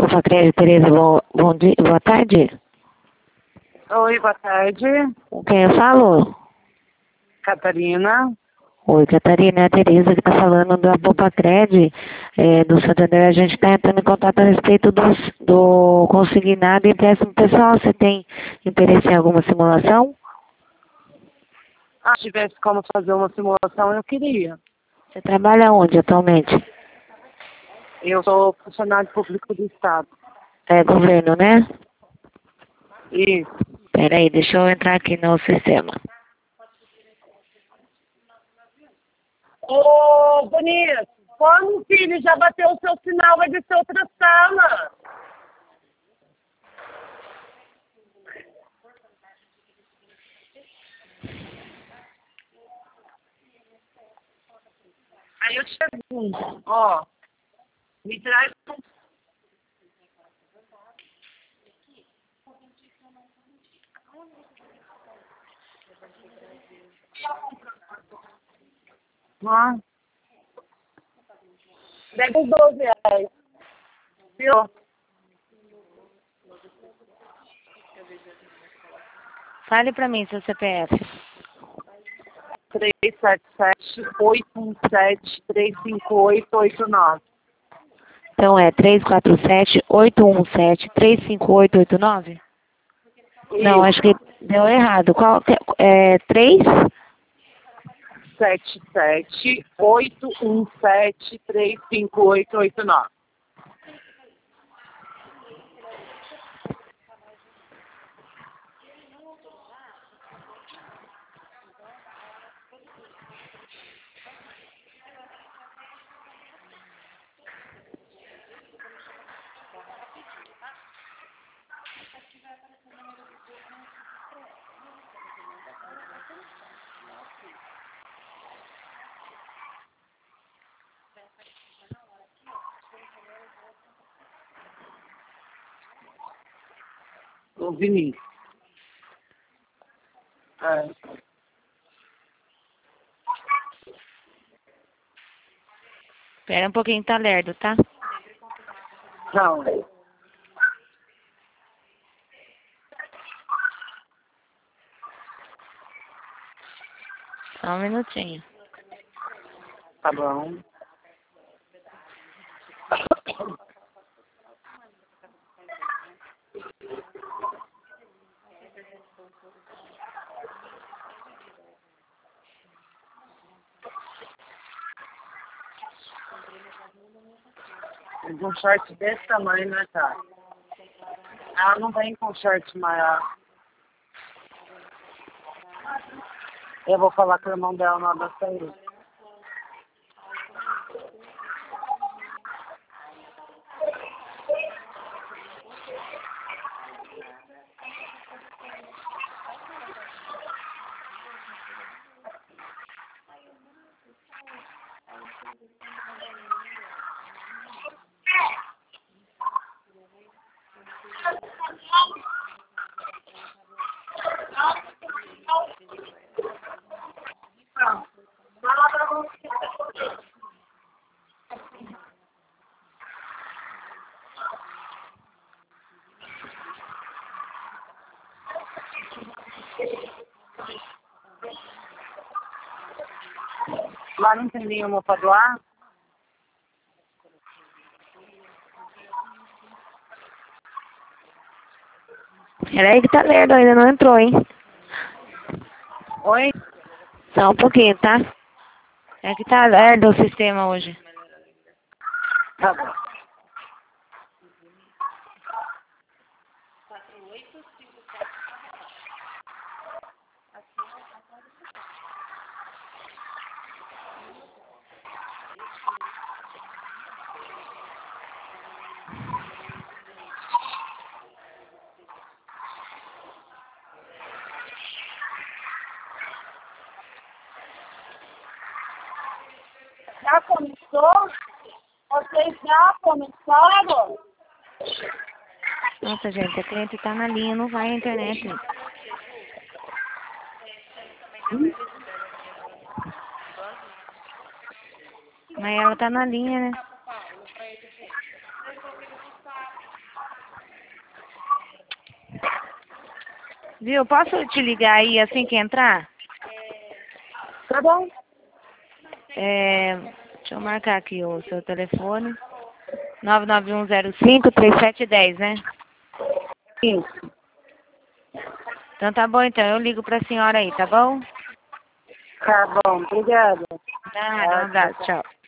Bofacred, Tereza, bom dia, boa tarde. Oi, boa tarde. Com quem eu falo? Catarina. Oi, Catarina, é a Tereza que está falando da Bofacred, do Santander. A gente está entrando em contato a respeito do consignado e empréstimo pessoal. Você tem interesse em alguma simulação? Se tivesse como fazer uma simulação, eu queria. Você trabalha onde atualmente? Eu sou funcionário público do Estado. É governo, né? Isso. Peraí, deixa eu entrar aqui no sistema. Ô, bonito, como, filho, já bateu o seu sinal, vai descer outra sala. Aí eu te pergunto, ó, me traz um... Ah, deve uns 12 reais. Viu? Fale pra mim seu CPF. 377-817-35889. Então é 347-817-35889? Não, acho que deu errado. Qual é 3? 77-817-35889. O Vinícius. É. Espera um pouquinho, tá lerdo, tá? Não. Só um minutinho. Tá bom. Um short desse tamanho, né, tá? Ela não vem com short maior. Eu vou falar com o irmão dela na hora da saída. Lá não tem nenhuma pra doar? Peraí que tá lerdo, ainda não entrou, hein? Oi? Só um pouquinho, tá? É que tá lerdo o sistema hoje. Tá bom. Já começou? Vocês já começaram? Nossa, gente, a cliente tá na linha, não vai à internet. Mas ela tá na linha, né? Viu? Posso te ligar aí assim que entrar? Tá bom. Deixa eu marcar aqui o seu telefone. 99105-3710, né? Isso. Então tá bom, então. Eu ligo pra senhora aí, tá bom? Tá bom, obrigada. Nada, um abraço. Tchau.